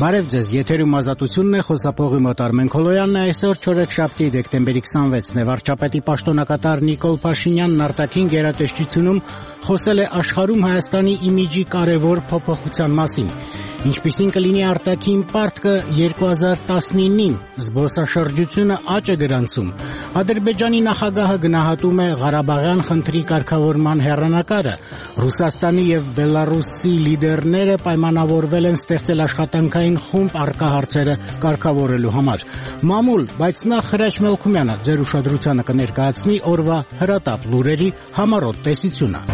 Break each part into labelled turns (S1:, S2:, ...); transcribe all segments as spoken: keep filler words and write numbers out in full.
S1: Բարև ձեզ, եթերում ազատությունն է, խոսափողի մոտ Արմեն Քոլոյանն է, այսօր չորեքշաբթի դեկտեմբերի քսանվեցն է, վարչապետի պաշտոնակատար Նիկոլ Փաշինյանն արտաքին գերատեսչությունում խոսել է աշխարհում Հայաստանի իմիջի կարևոր փոփոխության մասին, ինչպիսին կլինի արտաքին պարտքը երկու հազար տասնինին, զբոսաշրջությունը աճ է գրանցում, Ադրբեջանի նախագահը գնահատում է Ղարաբաղյան խնդրի կարգավորման հեռանկարը, Ռուսաստանի եւ Բելարուսի լիդերները պայմանավորվել են ստեղծել աշխատանքային խումբ առկա հարցերը կարգավորելու համար։ Մամուլ, բայց նախ Հրաչ Մելքումյանը ձեր ուշադրությանը կներկայացնի օրվա հրատապ լուրերի համառոտ տեսությունը։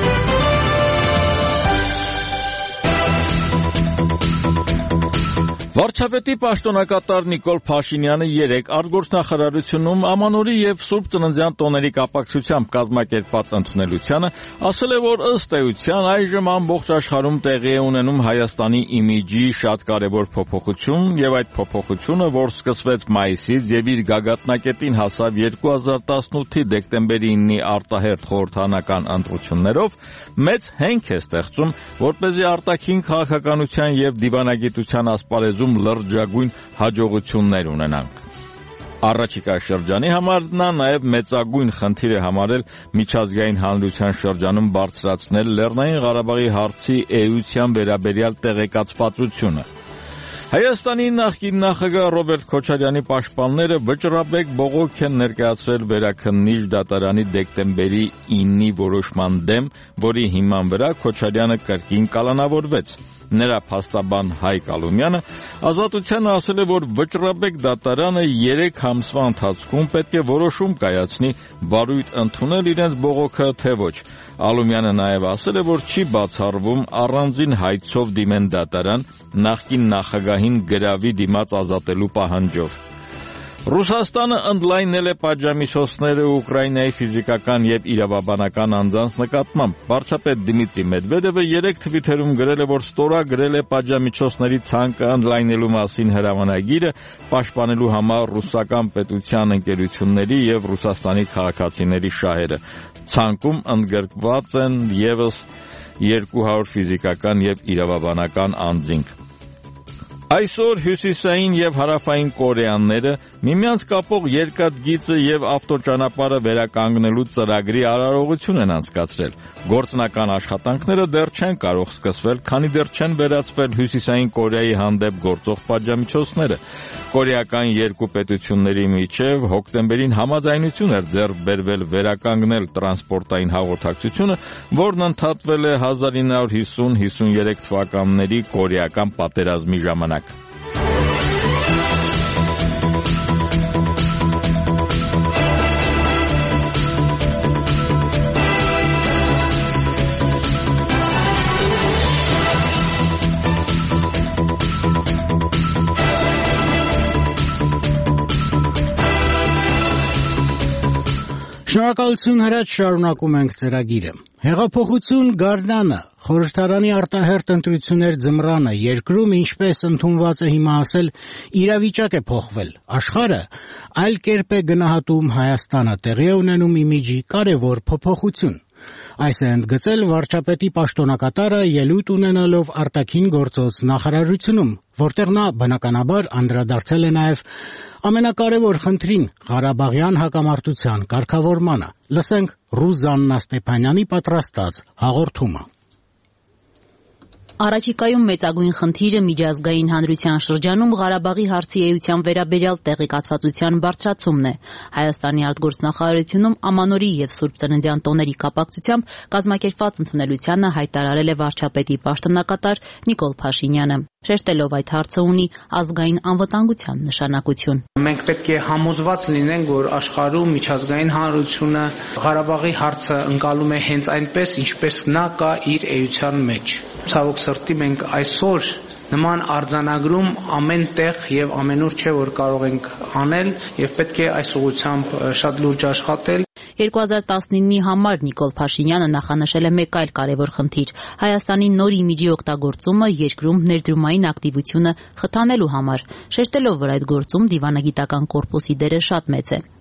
S2: Վարչապետի պաշտոնակատար Նիկոլ Փաշինյանը երեկ արտգործնախարարությունում Ամանորի եւ Սուրբ Ծննդյան տոների կապակցությամբ կազմակերպված ընդունելությանը ասել է, որ ըստ էության այժմ ամբողջ աշխարհում տեղի է ունենում Հայաստանի իմիջի շատ կարևոր փոփոխություն եւ այդ փոփոխությունը, որ սկսվեց մայիսից եւ իր գագաթնակետին հասավ երկու հազար տասնութի դեկտեմբերի իննի արտահերթ խորհրդանական ընտրություններով, մեծ հենք է ստեղծում, որպեսզի արտաքին քաղաքականության եւ դիվանագիտության ասպարեզում լրջագույն հաջողություններ ունենանք։ Առաջիկա շրջանի համար նա նաև մեծագույն խնդիր է համարել միջազգային հանրության շրջանում բարձրացնել Լեռնային Ղարաբաղի հարցի էության վերաբերյալ տեղեկացվածությունը։ Հայաստանի նախկին նախագահ Ռոբերտ Քոչարյանի պաշտպանները վճռաբեկ բողոք են ներկայացրել Վերաքննիչ դատարանի դեկտեմբերի իննի որոշման դեմ, որի հիման վրա Քոչարյանը կրկին կալանավորվեց։ Նրա փաստաբան Հայկ Ալումյանը Ազատությանը ասել է, որ վճռաբեկ դատարանը երեք ամսվա ընթացքում պետք է որոշում կայացնի բարույթ ընդունել իրենց բողոքը թե ոչ։ Ալումյանը նաև ասել է, որ չի բացառվում առանձին հայցով դիմեն դատարան նախկին նախագահին գրավի դիմաց ազատելու պահանջով։ Ռուսաստանը ընդլայնել է պատժամիջոցները Ուկրաինայի ֆիզիկական եւ իրավաբանական անձանց նկատմամբ։ Վարչապետ Դմիտրի Մեդվեդևը երեք թվիթերում գրել է, որ ստորագրել է պատժամիջոցների ցանկը ընդլայնելու մասին հրամանագիրը, պաշտպանելու համար ռուսական պետության ընկերությունների եւ Ռուսաստանի քաղաքացիների շահերը։ Ցանկում ընդգրկված են եւս երկու հարյուր ֆիզիկական եւ իրավաբանական անձինք։ Այսօր հյուսիսային եւ հարավային կորեաները միմյանց կապող երկաթգիծը եւ ավտոճանապարհը վերականգնելու ծրագրի արարողություն են անցկացրել։ Գործնական աշխատանքները դեռ չեն կարող սկսվել, քանի դեռ չեն վերացվել հյուսիսային Կորեայի հանդեպ գործող պատժամիջոցները։ Կորեական երկու պետությունների միջև հոկտեմբերին համաձայնություն էր ձեռք բերվել վերականգնել տրանսպորտային հաղորդակցությունը, որն ընդհատվել է հազար ինը հարյուր հիսուն հիսուներեք թվականների կորեական պատերազմի ժամանակ։
S1: Շնորհակալություն Հրաչ, շարունակում ենք ծրագիրը։ Հեղափոխություն Գարնանը, խորհրդարանի արտահերթ ընտրություններ ձմռանը, երկրում ինչպես ընդունված է հիմա ասել, իրավիճակ է փոխվել։ Աշխարհը այլ կերպ է գնահատում Հայաստանը, տեղի է ունենում իմիջի կարևոր փոփոխություն։ Այս է ընդգծել վարչապետի պաշտոնակատարը ելույթ ունենալով արտաքին գործոց նախարարությունում, որտեղ նա բնականաբար անդրադարձել է նաև ամենակարևոր խնդրին՝ Ղարաբաղյան հակամարտության կարգավորմանը։ Լսենք Ռուզաննա Ստեփանյանի պատրաստած հաղորդումը։
S3: Առաջիկայում մեծագույն խնդիրը միջազգային հանրության շրջանում Ղարաբաղի հարցի էության վերաբերյալ տեղեկացվածության բարձրացումն է։ Հայաստանի արտգործնախարարությունում Ամանորի եւ Սուրբ Ծննդյան տոների կապակցությամբ կազմակերպված ընդունելությանը հայտարարել է վարչապետի պաշտոնակատար Նիկոլ Փաշինյանը։ Շեշտելով այդ հարցը ունի ազգային անվտանգության նշանակություն։
S4: Մենք պետք է համոզված լինենք, որ աշխարհում միջազգային հանրությունը Ղարաբաղի հարցը ընկալում է հենց այնպես, ինչպես նա կա իր էության մեջ։ Ցավոք սրտի մենք այսօր նման արձանագրում ամեն տեղ եւ ամենուր չէ, որ կարող ենք անել եւ պետք է այս ուղղությամբ շատ լուրջ աշխատել։
S3: երկու հազար տասնինի համար Նիկոլ Փաշինյանը նախանշել է մեկ այլ կարևոր խնդիր՝ Հայաստանի նոր իմիջի օգտագործումը երկրում ներդրումային ակտիվությունը խթանելու համար, շեշտելով, որ այդ գործում դիվանագիտական կորպուսի դերը շատ մեծ է։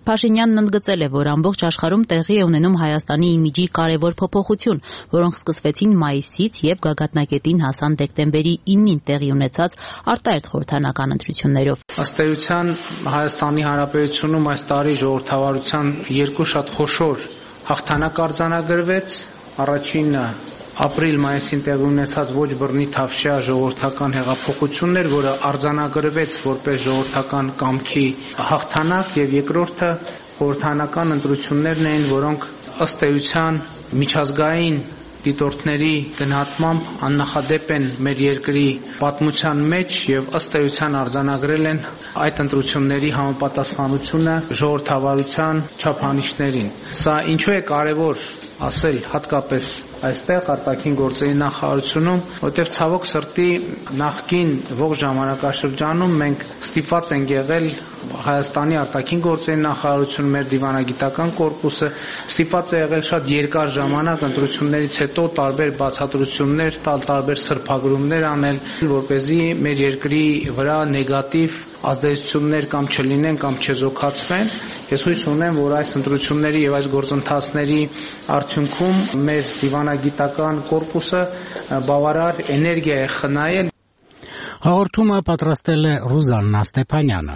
S3: Փաշինյանն ընդգծել է, որ ամբողջ աշխարհում տեղի է ունենում Հայաստանի իմիջի կարևոր փոփոխություն, որոնք սկսվեցին մայիսից եւ գագաթնակետին հասան դեկտեմբերի իննին տեղի ունեցած արտահերթ խորհրդանական ընտրություններով։
S4: Ըստ էության Հայաստանի Հանրապետությունում այս տարի ժողովրդավարության երկու շատ խոշոր հաղթանակ արձանագրվեց։ Առաջինը ապրիլ-մայիսին տեղի ունեցած ոչ բռնի թավշյա ժողովրդական հեղափոխություններ, որը արձանագրվեց որպես ժողովրդական կամքի հաղթանակ, եւ երկրորդը խորհրդանական ընտրություններն էին, որոնք ըստ էության միջազգային դիտորդների գնահատմամբ աննախադեպ են մեր երկրի պատմության մեջ եւ ըստ էության արձանագրել են այդ ընտրությունների համապատասխանությունը ժողովրդավարության չափանիշներին։ Սա ինչու է կարևոր ասել հատկապես այստեղ արտաքին գործերի նախարարությունում, որտեղ ցավոք սրտի նախկին ողջ ժամանակաշրջանում մենք ստիպված ենք եղել Հայաստանի արտաքին գործերի նախարարություն, մեր դիվանագիտական կորպուսը ստիպված է եղել շատ երկար ժամանակ ընտրություններից հետո տարբեր բացատրություններ տալ, տարբեր սրբագրումներ անել, որպեսզի մեր երկրի վրա նեգատիվ ազդեցություններ կամ չլինեն կամ չեզոքացվեն։ Ես հույս ունեմ, որ այս ընտրությունների եւ այս գործընթացների արդյունքում մեր դիվանագիտական կորպուսը բավարար էներգիա է խնայել։
S1: Հաղորդումը պատրաստել է Ռուզաննա Ստեփանյանը։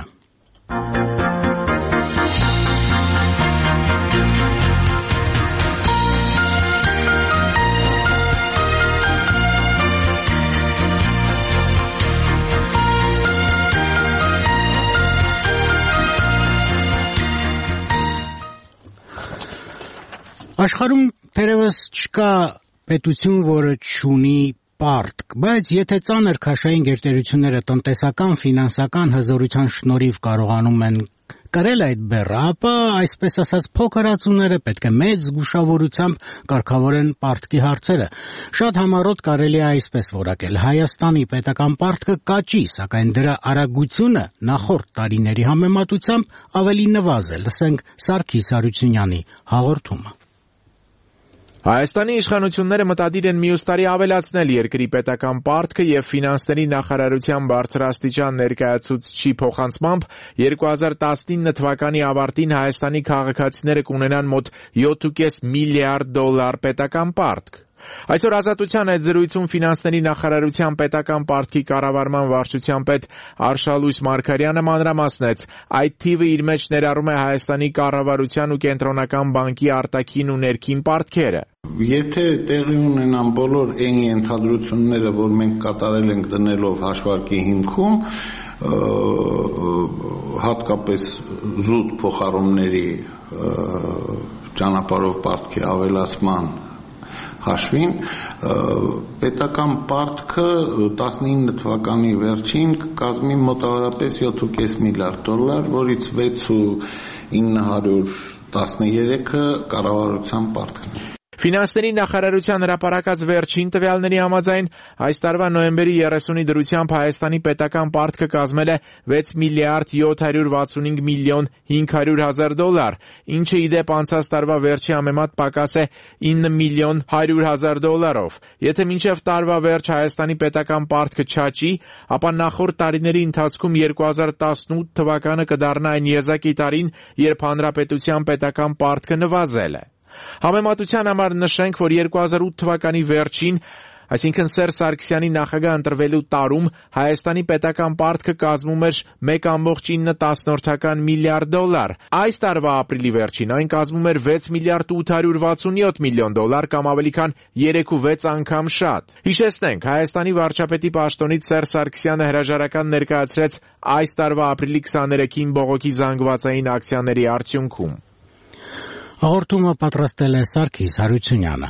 S1: Աշխարհում թերևս չկա պետություն, որը չունի պարտք, բայց եթե ծանր քաշային գերտերությունները տնտեսական, ֆինանսական հզորության շնորհիվ կարողանում են կրել այդ բեռը, ապա այսպես ասած փոքրացուները պետք է մեծ զգուշավորությամբ կարգավորեն պարտքի հարցերը։ Շատ համառոտ կարելի է այսպես որակել. Հայաստանի պետական պարտքը կաճի, սակայն դրա արագությունը նախորդ տարիների համեմատությամբ ավելի նվազ է։ Լսենք Սարգիս Հարությունյանի հաղորդումը։
S5: Հայաստանի իշխանությունները մտադիր են մյուս տարի ավելացնել երկրի պետական պարտքը եւ ֆինանսների նախարարության բարձրաստիճան ներկայացուցչի փոխանցմամբ երկու հազար տասնինը թվականի ավարտին Հայաստանի քաղաքացիները կունենան մոտ յոթ կես միլիարդ դոլար պետական պարտք։ Այսօր Ազատության այդ զրույցում ֆինանսների նախարարության պետական պարտքի կառավարման վարչության պետ Արշալույս Մարգարյանը մանրամասնեց, այդ թիվը իր մեջ ներառում է Հայաստանի կառավարության ու կենտրոնական բանկի արտաքին ու ներքին պարտքերը։
S6: Եթե տեղի ունենան բոլոր այն ենթադրությունները, որ մենք կատարել ենք դնելով հաշվարկի հիմքում, հատկապես զուտ փոխառումների ճանապարհով պարտքի ավելացման հաշվին, պետական պարտքը տասնինը թվականի վերջին կկազմի մոտավորապես յոթ կես միլիարդ դոլար, որից վեց ու ինը հարյուր տասներեքը կառավարության պարտքն է։
S5: Ֆինանսների նախարարության հրապարակած վերջին տվյալների համաձայն այս տարվա նոյեմբերի երեսունի դրությամբ Հայաստանի պետական պարտքը կազմել է վեց միլիարդ յոթ հարյուր վաթսունհինգ միլիոն հինգ հարյուր հազար դոլար, ինչը ի դեպ անցած տարվա վերջի համեմատ պակաս է ինը միլիոն հարյուր հազար դոլարով։ Եթե մինչև տարվա վերջ Հայաստանի պետական պարտքը չաճի, ապա նախորդ տարիների ընթացքում երկու հազար տասնութ թվականը կդառնա այն եզակի տարին, երբ հանրապետության պետական պարտքը նվազել է։ Համեմատության համար նշենք, որ երկու հազար ութ թվականի վերջին, այսինքն Սերժ Սարգսյանի նախագահ ընտրվելու տարում Հայաստանի պետական պարտքը կազմում էր մեկ կόμma ինը միլիարդ դոլար։ Այս տարվա ապրիլի վերջին այն կազմում էր վեց միլիարդ ութ հարյուր վաթսունյոթ միլիոն դոլար կամ ավելի քան երեք ու վեց անգամ շատ։ Հիշեցնենք, Հայաստանի վարչապետի պաշտոնից Սերժ Սարգսյանը հրաժարական ներկայացրեց այս տարվա ապրիլի քսաներեքին բողոքի զանգվածային ակցիաների արդյունքում։
S1: Հաղորդումը պատրաստել է Սարգիս Հարությունյանը։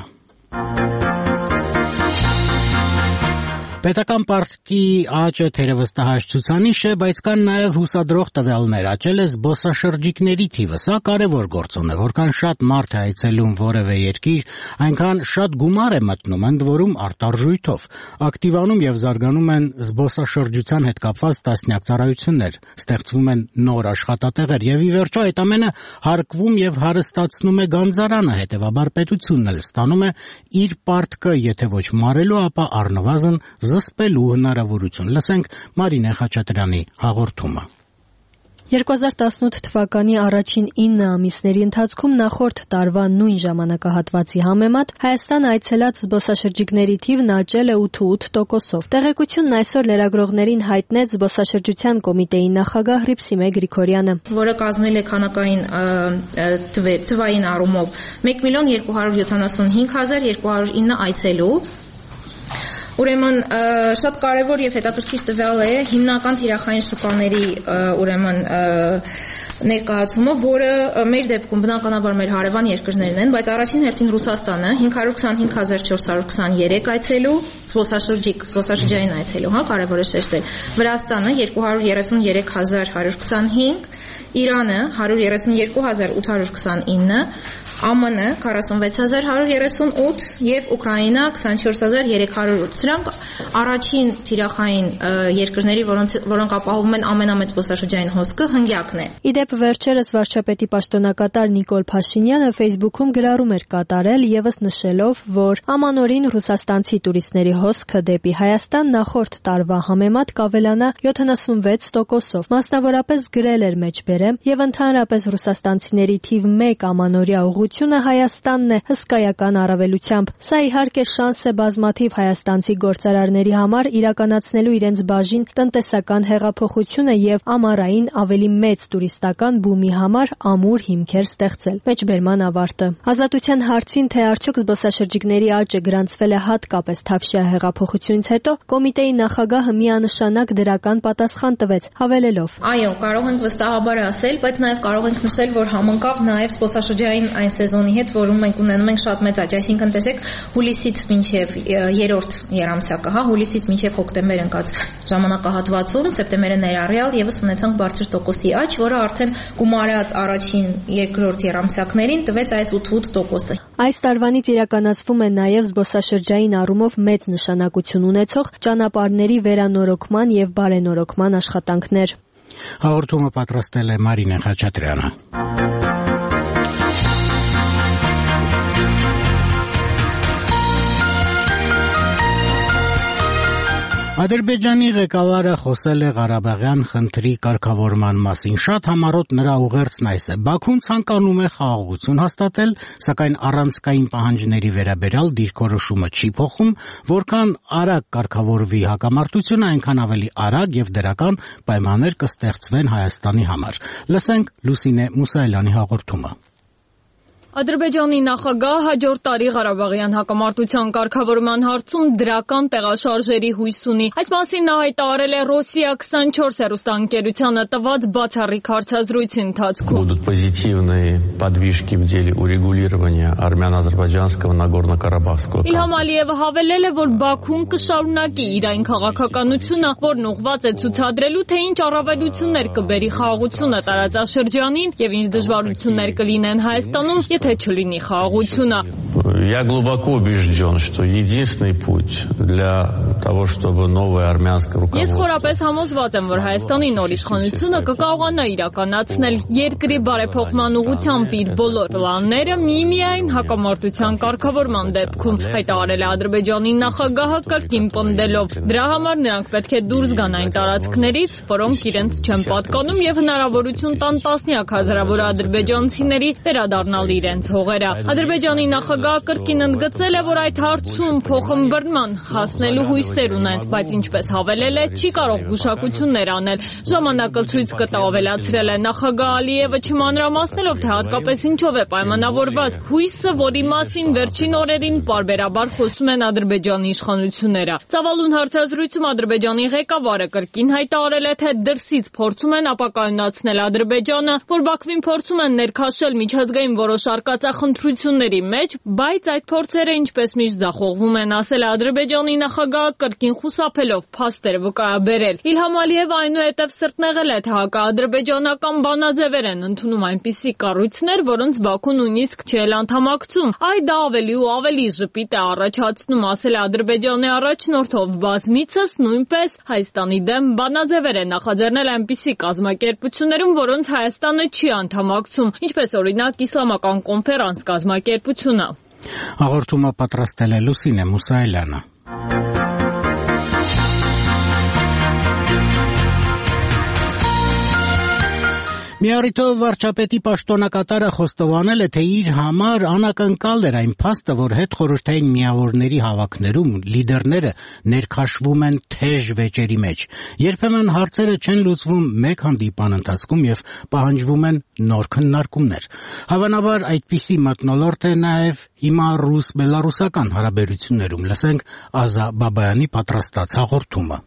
S1: Պետական պարտքի աճը թերևս տհաճ ցուցանիշ է, բայց կան նաև հուսադրող տվյալներ։ Աճել է զբոսաշրջիկների թիվը։ Սա կարևոր գործոն է, որքան շատ մարդ է այցելում որևէ երկիր, այնքան շատ գումար է մտնում, ընդ որում արտարժույթով։ Ակտիվանում եւ զարգանում են զբոսաշրջության հետ կապված տասնյակ ծառայություններ, ստեղծվում են նոր աշխատատեղեր եւ ի վերջո այդ ամենը հարկվում եւ հարստացնում է գանձարանը, հետեւաբար պետությունն էլ ստանում է իր պարտքը, եթե ոչ մարելու, ապա առնվազն զսպելու հնարավորություն։ Լսենք Մարինե Խաչատրյանի հաղորդումը։
S7: երկու հազար տասնութ թվականի առաջին ինը ամիսների ընթացքում նախորդ տարվա նույն ժամանակահատվածի համեմատ Հայաստան այցելած զբոսաշրջիկների թիվն աճել է ութ տոկոսով։ Տեղեկությունն այսօր լրագրողներին հայտնեց զբոսաշրջության կոմիտեի նախագահ Հռիփսիմե Գրիգորյանը,
S8: որը կազմել է քանակային թվային առումով մեկ միլիոն երկու հարյուր յոթանասունհինգ հազար երկու հարյուր ինը այցելու։ Ուրեմն շատ կարևոր եւ հետաքրքիր տվյալ է հիմնական թիրախային շուկաների ուրեմն ներկայացումը, որը մեր դեպքում բնականաբար մեր հարևան երկրներն են, բայց առաջին հերթին Ռուսաստանը հինգ հարյուր քսանհինգ հազար չորս հարյուր քսաներեք այցելու, զբոսաշրջիկ, զբոսաշրջային այցելու, հա, կարևոր է շեշտել։ Վրաստանը երկու հարյուր երեսուներեք հազար հարյուր քսանհինգ, Իրանը հարյուր երեսունյոթ հազար ութ հարյուր քսանինը, ԱՄՆ քառասունվեց հազար հարյուր երեսունութ եւ Ուկրաինա քսանչորս հազար երեք հարյուր ութ։ Սրանք առաջին թիրախային երկրների, որոնց որոնք ապահովում են ամենամեծ զբոսաշրջային հոսքը, հնգյակն է։
S7: Իդեպ վերջերս վարչապետի պաշտոնակատար Նիկոլ Փաշինյանը Facebook-ում գրառում էր կատարել եւս նշելով, որ ամանորին ռուսաստանցի տուրիստների հոսքը դեպի Հայաստան նախորդ տարվա համեմատ կավելանա յոթանասունվեց տոկոսով։ Մասնավորապես գրել էր մեջբերեմ եւ ընդհանրապես ռուսաստանցիների թիվ մեկ ամանորյա ուղղությունը Հայաստանն է հսկայական առավելությամբ։ Սա իհարկե շանս է բազմաթիվ հայաստանցի գործարարների համար իրականացնելու իրենց բաժին տնտեսական հեղափոխությունը եւ ամառային ավելի մեծ տուրիստական բումի համար ամուր հիմքեր ստեղծել։ Մեջբերման ավարտը։ Ազատության հարցին, թե արդյոք զբոսաշրջիկների աճը գրանցվել է հատկապես Թավշյա հեղափոխությունից հետո, կոմիտեի նախագահը միանշանակ դրական պատասխան տվեց, հավելելով.
S8: Այո, կարող ենք վստահաբար ասել, բայց նաեւ կարող ենք նշել, որ համընկավ նաեւ զբոսաշրջային այն սեզոնի հետ, որում մենք ունենում ենք շատ մեծ աճ, այսինքն տեսեք, հուլիսից մինչև երրորդ երամսյակը, հա, հուլիսից մինչև հոկտեմբեր ընկած ժամանակահատվածում, սեպտեմբերը ներառյալ եւս ունեցանք բարձր տոկոսի աճ, որը արդեն գումարած առաջին երկրորդ երամսյակներին տվեց այս ութ տոկոսը։
S7: Այս տարվանից իրականացվում է նաեւ զբոսաշրջային առումով մեծ նշանակություն ունեցող ճանապարհների վերանորոգման եւ բարենորոգման աշխատանքներ։
S1: Հաղորդումը պատրաստել է Մարինե Խաչատրյանը։ Ադրբեջանի ղեկավարը խոսել է Ղարաբաղյան խնդրի կարգավորման մասին։ Շատ համառոտ նրա ուղերձն այս է. Բաքուն ցանկանում է խաղաղություն հաստատել, սակայն առանցքային պահանջների վերաբերյալ դիրքորոշումը չի փոխում, որքան արագ կարգավորվի հակամարտությունը, այնքան ավելի արագ եւ դրական պայմաններ կստեղծվեն Հայաստանի համար։ Լսենք Լուսինե Մուսայելյանի հաղորդումը։
S9: Ադրբեջանի նախագահ հաջորդ տարի Ղարաբաղյան հակամարտության կարգավորման հարցում դրական տեղաշարժերի հույս ունի։ Այս մասին նա հայտարարել է Ռոսիա քսանչորս հեռուստաընկերությանը տված բացառիկ հարցազրույցի ընթացքում։
S10: Будут позитивные подвижки в деле урегулирования армяно-азербайджанского Нагорно-Карабахского.
S9: Իլհամ Ալիևը հավելել է, որ Բաքուն կշարունակի իր այն քաղաքականությունը, որն ուղղված է ցուցադրելու, թե ինչ առավելություններ կբերի խաղաղությունը տարածաշրջանին եւ ինչ դժվարություններ կլինեն Հայաստանում, եթե չլինի խաղաղությունը։
S10: Я глубоко убежден, что единственный путь для того, чтобы новое армянское руководство.
S9: Ես խորապես համոզված եմ, որ Հայաստանի նոր իշխանությունը կկարողանա իրականացնել երկրի բարեփոխման ուղղությամբ իր բոլոր պլանները միմիայն հակամարտության կարգավորման դեպքում, հայտարարել է Ադրբեջանի նախագահը կրկին պնդելով։ Դրա համար նրանք պետք է դուրս գան այն տարածքներից, որոնք իրենց չեն պատկանում եւ հնարավորություն տան տասնյակ հազարավոր ադրբեջանցիների վերադառնալ իրենց հողերը։ Ադրբեջանի նախագահը կրկին ընդգծել է, որ այդ հարցում փոխըմբռնման հասնելու հույսեր ունեն, բայց ինչպես հավելել է, չի կարող գուշակություններ անել։ Ժամանակը ցույց կտա, ավելացրել է նախագահ Ալիևը, չմանրամասնելով, թե հատկապես ինչով է պայմանավորված հույսը, որի մասին վերջին օրերին պարբերաբար խոսում են Ադրբեջանի իշխանությունները։ Ծավալուն հարցազրույցում Ադրբեջանի ղեկավարը կրկին հայտարարել է, թե դրսից փորձում են ապակայունացնել Ադրբեջանը, որ Բաքվին փորձում են ներքաշել միջազգային որոշ արկածախնդրությունների մեջ, բայց այդ փորձերը ինչպես միշտ ձախողվում են, ասել է Ադրբեջանի նախագահը կրկին խուսափելով փաստեր վկայաբերել։ Իլհամ Ալիևը այնուհետև սրտնեղել է, թե հակաադրբեջանական բանաձևեր են ընդունում այնպիսի կառույցներ, որոնց Բաքուն նույնիսկ չէ անդամակցում։ Այ դա ավելի ու ավելի ժպիտ է առաջացնում, ասել է Ադրբեջանի առաջնորդով, բազմիցս նույնպես Հայաստանի դեմ բանաձևեր է նախաձեռնել այնպիսի կազմակերպություններում, որոնց Հայաստանը չի անդամակցում, ինչպես օրինակ Իսլամական կոնֆերանս կազմակերպությունը։
S1: Հաղորդումը պատրաստել է Լուսինե Մուսայելյանը։ Մի առիթով վարչապետի պաշտոնակատարը խոստովանել է, թե իր համար անակնկալ էր այն փաստը, որ հետխորհրդային միավորների հավաքներում լիդերները ներքաշվում են թեժ վեճերի մեջ։ Երբեմն հարցերը չեն լուծվում մեկ հանդիպան ընթացքում եւ պահանջվում են նոր քննարկումներ։ Հավանաբար այդպիսի մթնոլորտ է նաեւ հիմա ռուս-բելարուսական հարաբերություններում։ Լսենք Ազա Բաբայանի պատրաստած հաղորդումը։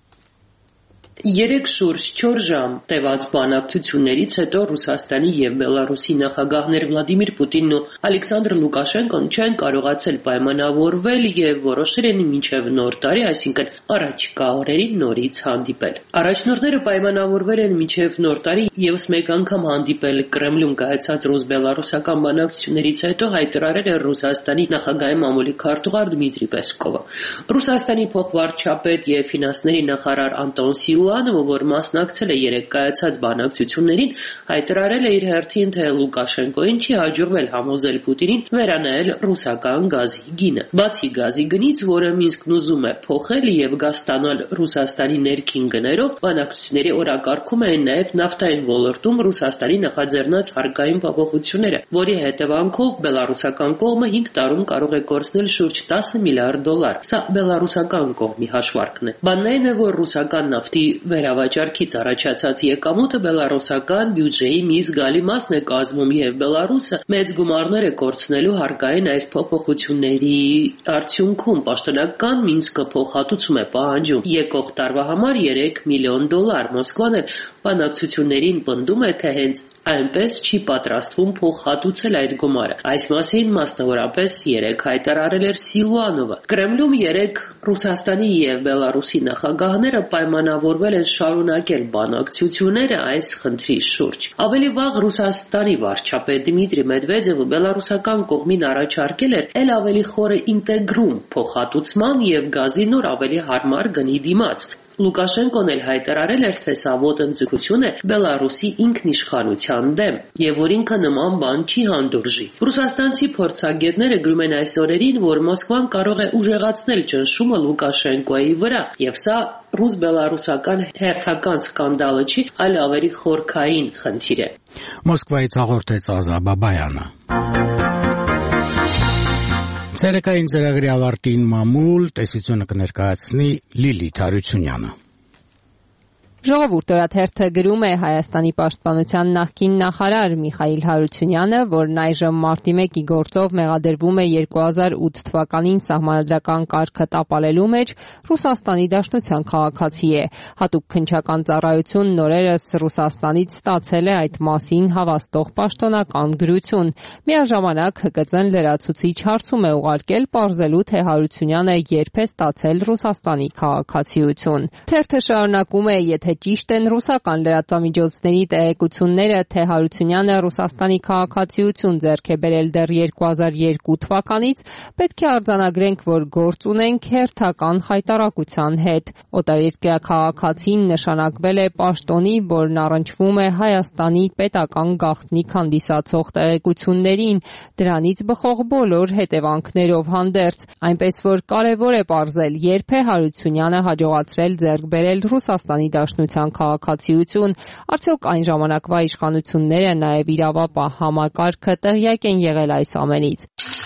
S11: Երեք շուրջ չորս ժամ տևած բանակցություններից հետո Ռուսաստանի եւ Բելարուսի նախագահներ Վլադիմիր Պուտինն ու Ալեքսանդր Լուկաշենկոն չեն կարողացել պայմանավորվել եւ որոշել են մինչեւ նոր տարի, այսինքն առաջիկա օրերին նորից հանդիպել։ Առաջնորդները պայմանավորվել են մինչեւ նոր տարի եւս մեկ անգամ հանդիպել Կրեմլում կայացած ռուս-բելարուսական բանակցություններից հետո հայտարարել է Ռուսաստանի նախագահի մամուլի քարտուղար Դմիտրի Պեսկովը։ Ռուսաստանի փոխվարչապետ եւ ֆինանսների նախարար Անտոն Սիլուանովը, որ մասնակցել է երեք կայացած բանակցություններին, հայտարարել է իր հերթին, թե Լուկաշենկոին չի հաջողվել համոզել Պուտինին վերանայել ռուսական գազի գինը։ Բացի գազի գնից, որը Մինսկն ուզում է փոխել եւ գազ ստանալ Ռուսաստանի ներքին գներով, բանակցությունների օրակարգում են նաեւ նավթային ոլորտում Ռուսաստանի նախաձեռնած հարկային փոփոխությունները, որի հետևանքով բելարուսական կողմը հինգ տարում կարող է կորցնել շուրջ տասը միլիարդ դոլար։ Սա բելարուսական կողմի հաշվարկն է։ Բանն այն է, որ ռուսական նավթի վերավաճառքից առաջացած եկամուտը բելարուսական բյուջեի մի զգալի մասն է կազմում եւ Բելարուսը մեծ գումարներ է կորցնելու հարկային այս փոփոխությունների արդյունքում։ Պաշտոնական Մինսկը փոխհատուցում է պահանջում եկող տարվա համար երեք միլիոն դոլար։ Մոսկվան էլ բանակցություններին պնդում է, թե հենց այնպես չի պատրաստվում փոխհատուցել այդ գումարը։ Այս մասին մասնավորապես երեք հայտարարել էր Սիլուանովը։ Կրեմլում երեք Ռուսաստանի եւ Բելարուսի նախագահները պայմանավորվել են շարունակել բանակցությունները այս խնդրի շուրջ։ Ավելի վաղ Ռուսաստանի վարչապետ Դմիտրի Մեդվեդևը բելարուսական կողմին առաջարկել էր ել ավելի խորը ինտեգրում փոխհատուցման եւ գազի նոր ավելի հարմար գնի դիմաց։ Լուկաշենկոն էլ հայտարարել էր, թե սա ոտնձգություն է Բելարուսի ինքնիշխանության դեմ եւ որ ինքը նման բան չի հանդուրժի։ Ռուսաստանցի փորձագետները գրում են այս օրերին, որ Մոսկվան կարող է ուժեղացնել ճնշումը Լուկաշենկոյի վրա եւ սա ռուս-բելարուսական հերթական սկանդալը չի, այլ ավելի խորքային խնդիր է։
S1: Մոսկվայից հաղորդեց Ազա Բաբայանը։ Ցերեկային ծրագրի ավարտին մամուլ տեսությունը կներկայացնի Լիլիթ Հարությունյանը։
S12: Ժողովուրդ օրաթերթը գրում է Հայաստանի պաշտպանության նախկին նախարար Միխայիլ Հարությունյանը, որն այժմ մարտի մեկի գործով մեղադրվում է երկու հազար ութ թվականին սահմանադրական կարգը տապալելու մեջ, Ռուսաստանի Դաշնության քաղաքացի է։ Հատուկ քննչական ծառայություն նորերս Ռուսաստանից ստացել է այդ մասին հավաստող պաշտոնական գրություն։ Միաժամանակ Հ Կ Ծ-ն լրացուցիչ հարցում է ուղարկել պարզելու, թե Հարությունյանը երբ է ստացել Ռուսաստանի քաղաքացիություն։ Թերթը շարունակում է, եթե ճիշտ են ռուսական լրատվամիջոցների տեղեկությունները, թե Հարությունյանը Ռուսաստանի քաղաքացիություն ձեռք է բերել դեռ երկու հազար երկու թվականից, պետք է արձանագրենք, որ գործ ունենք հերթական խայտարակության հետ։ Օտարերկրյա քաղաքացին նշանակվել է պաշտոնի, որն առնչվում է Հայաստանի պետական գաղտնիք հանդիսացող տեղեկություններին, դրանից բխող բոլոր հետևանքներով հանդերձ, այնպես որ կարևոր է պարզել, երբ է Հարությունյանը հաջողացրել ձեռք բերել Ռուսաստանի Դաշնության քաղաքացիություն, արդյոք այն ժամանակվա իշխանությունները, նաև իրավապահ համակարգը տեղյակ են եղել այս ամենից։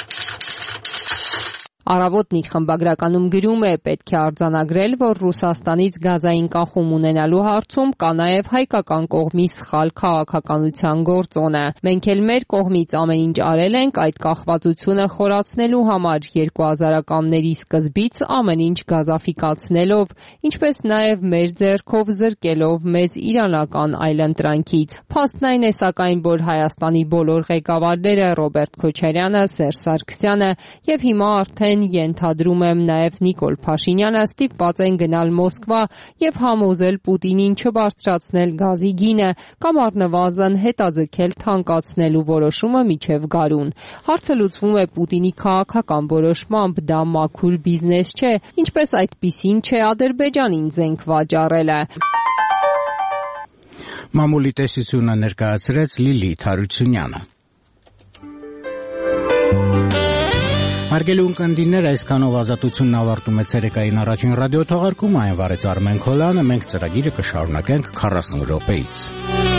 S12: Առավոտն իր խմբագրականում գրում է, պետք է արձանագրել, որ Ռուսաստանից գազային կախում ունենալու հարցում կա նաև հայկական կողմի սխալ քաղաքականության գործոնը։ Մենք էլ մեր կողմից ամեն ինչ արել ենք այդ կախվածությունը խորացնելու համար, երկու հազարականների սկզբից ամեն ինչ գազաֆիկացնելով, ինչպես նաև մեր ձեռքով զրկելով մեզ իրանական այլընտրանքից։ Փաստն այն է սակայն, որ Հայաստանի բոլոր ղեկավարները Ռոբերտ Քոչարյանը, Սերժ Սարգսյանը եւ հիմա արդեն ենթադրում եմ նաև Նիկոլ Փաշինյանը ստիպված են գնալ Մոսկվա եւ համոզել Պուտինին չբարձրացնել գազի գինը կամ առնվազն հետաձգել թանկացնելու որոշումը մինչև գարուն։ Հարցը լուծվում է Պուտինի քաղաքական որոշմամբ, դա մաքուր բիզնես չէ, ինչպես այդպիսին չէ Ադրբեջանին զենք վաճառելը։
S1: Մամուլի տեսությունը ներկայացրեց Լիլիթ Հարությունյանը։ Հարգելի ունկնդիրներ, այսքանով ազատությունն ավարտում է ցերեկային առաջին ռադիոթողարկումը, այն վարեց Արմեն Քոլյանը, մենք ծրագիրը կշարունակենք քառասուն րոպեից։